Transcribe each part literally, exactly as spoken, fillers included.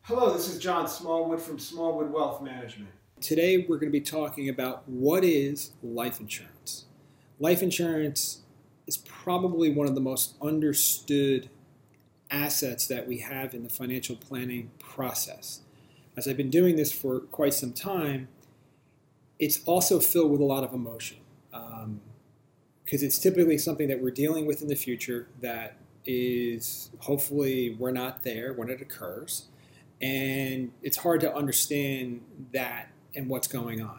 Hello, this is John Smallwood from Smallwood Wealth Management. Today we're going to be talking about what is life insurance. Life insurance is probably one of the most understood assets that we have in the financial planning process. As I've been doing this for quite some time, it's also filled with a lot of emotion um, because it's typically something that we're dealing with in the future that is hopefully we're not there when it occurs. And it's hard to understand that and what's going on.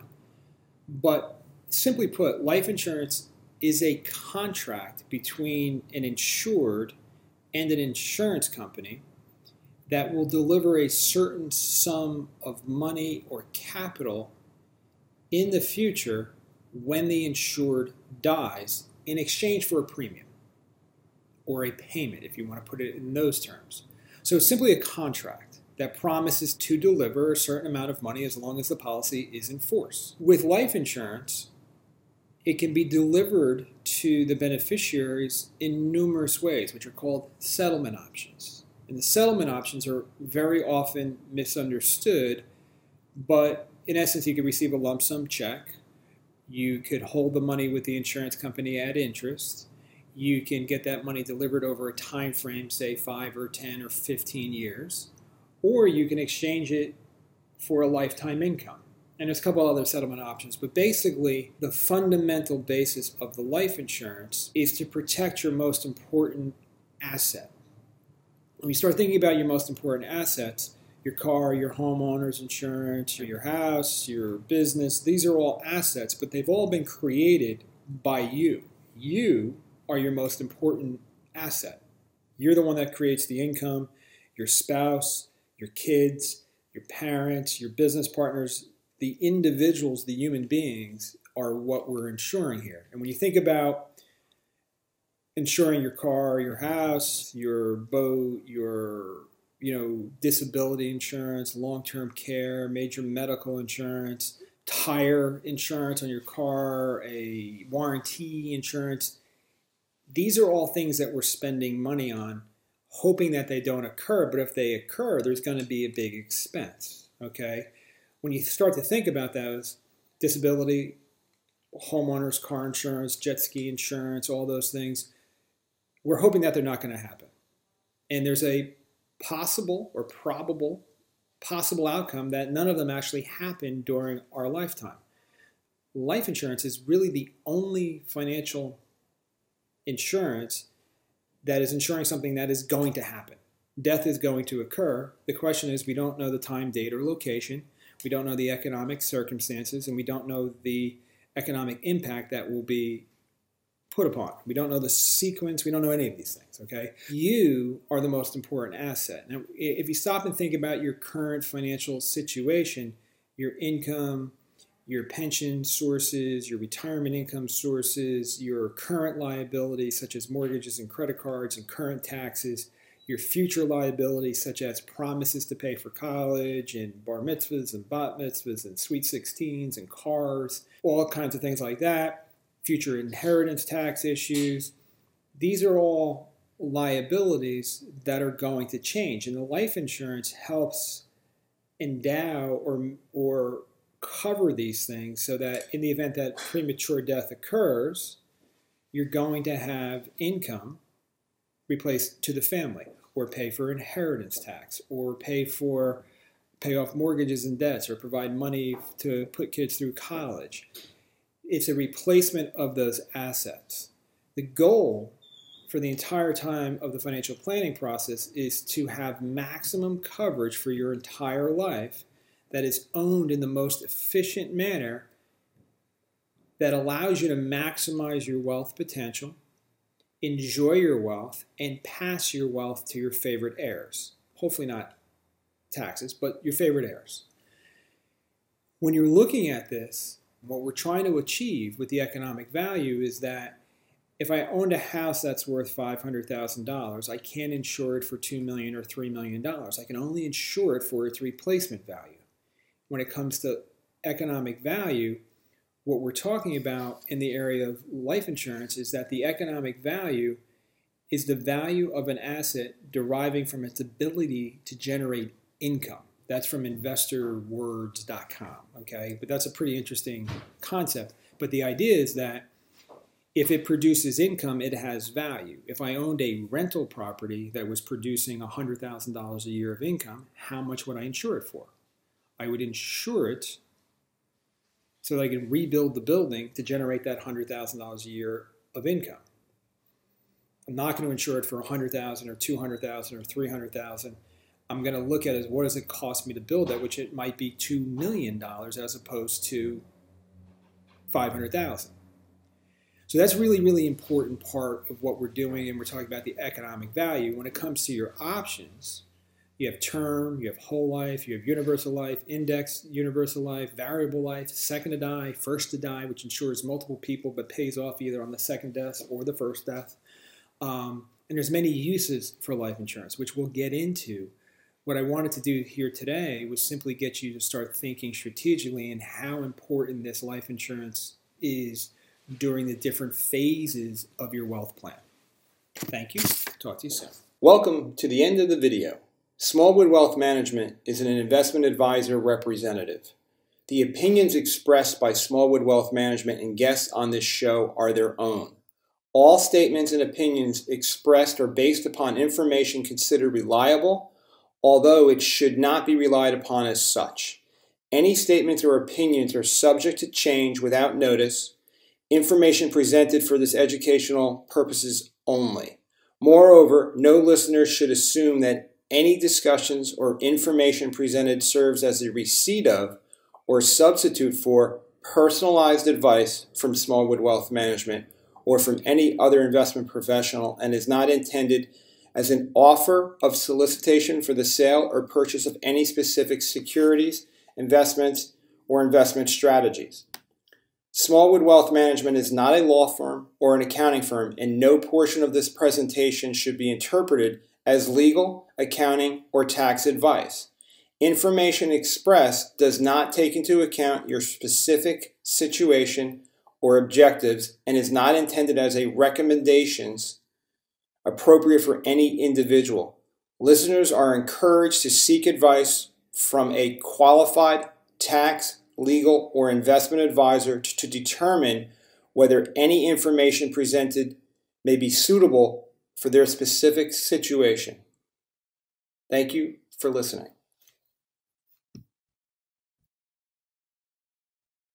But simply put, life insurance is a contract between an insured and an insurance company that will deliver a certain sum of money or capital in the future when the insured dies in exchange for a premium or a payment, if you want to put it in those terms. So it's simply a contract that promises to deliver a certain amount of money as long as the policy is in force. With life insurance, it can be delivered to the beneficiaries in numerous ways, which are called settlement options. And the settlement options are very often misunderstood, but in essence, you could receive a lump sum check. You could hold the money with the insurance company at interest. You can get that money delivered over a time frame, say five or ten or fifteen years. Or you can exchange it for a lifetime income. And there's a couple other settlement options. But basically, the fundamental basis of the life insurance is to protect your most important asset. When you start thinking about your most important assets, your car, your homeowner's insurance, your house, your business, these are all assets, but they've all been created by you. You are your most important asset. You're the one that creates the income, your spouse, your kids, your parents, your business partners, the individuals, the human beings are what we're insuring here. And when you think about insuring your car, your house, your boat, your you know, disability insurance, long-term care, major medical insurance, tire insurance on your car, a warranty insurance, these are all things that we're spending money on, hoping that they don't occur, but if they occur, there's going to be a big expense, okay? When you start to think about those, disability, homeowners, car insurance, jet ski insurance, all those things, we're hoping that they're not going to happen. And there's a possible or probable possible outcome that none of them actually happen during our lifetime. Life insurance is really the only financial insurance that is insuring something that is going to happen. Death is going to occur. The question is, we don't know the time, date, or location. We don't know the economic circumstances, and we don't know the economic impact that will be put upon. We don't know the sequence. We don't know any of these things, okay? You are the most important asset. Now, if you stop and think about your current financial situation, your income, your pension sources, your retirement income sources, your current liabilities such as mortgages and credit cards and current taxes, your future liabilities such as promises to pay for college and bar mitzvahs and bat mitzvahs and sweet sixteens and cars, all kinds of things like that, future inheritance tax issues. These are all liabilities that are going to change, and the life insurance helps endow or or cover these things so that in the event that premature death occurs, you're going to have income replaced to the family, or pay for inheritance tax, or pay for pay off mortgages and debts, or provide money to put kids through college. It's a replacement of those assets. The goal for the entire time of the financial planning process is to have maximum coverage for your entire life that is owned in the most efficient manner that allows you to maximize your wealth potential, enjoy your wealth, and pass your wealth to your favorite heirs. Hopefully not taxes, but your favorite heirs. When you're looking at this, what we're trying to achieve with the economic value is that if I owned a house that's worth five hundred thousand dollars, I can't insure it for two million dollars or three million dollars. I can only insure it for its replacement value. When it comes to economic value, what we're talking about in the area of life insurance is that the economic value is the value of an asset deriving from its ability to generate income. That's from investor words dot com, okay? But that's a pretty interesting concept. But the idea is that if it produces income, it has value. If I owned a rental property that was producing one hundred thousand dollars a year of income, how much would I insure it for? I would insure it so that I can rebuild the building to generate that one hundred thousand dollars a year of income. I'm not going to insure it for one hundred thousand dollars or two hundred thousand dollars or three hundred thousand dollars. I'm going to look at it as what does it cost me to build that, which it might be two million dollars as opposed to five hundred thousand dollars. So that's really, really important part of what we're doing, and we're talking about the economic value. When it comes to your options, you have term, you have whole life, you have universal life, index universal life, variable life, second to die, first to die, which insures multiple people but pays off either on the second death or the first death. Um, and there's many uses for life insurance, which we'll get into. What I wanted to do here today was simply get you to start thinking strategically and how important this life insurance is during the different phases of your wealth plan. Thank you. Talk to you soon. Welcome to the end of the video. Smallwood Wealth Management is an investment advisor representative. The opinions expressed by Smallwood Wealth Management and guests on this show are their own. All statements and opinions expressed are based upon information considered reliable, although it should not be relied upon as such. Any statements or opinions are subject to change without notice. Information presented for this educational purposes only. Moreover, no listener should assume that any discussions or information presented serves as a receipt of or substitute for personalized advice from Smallwood Wealth Management or from any other investment professional and is not intended as an offer of solicitation for the sale or purchase of any specific securities, investments, or investment strategies. Smallwood Wealth Management is not a law firm or an accounting firm, and no portion of this presentation should be interpreted as legal, accounting, or tax advice. Information expressed does not take into account your specific situation or objectives and is not intended as a recommendations appropriate for any individual. Listeners are encouraged to seek advice from a qualified tax, legal, or investment advisor to, to determine whether any information presented may be suitable for their specific situation. Thank you for listening.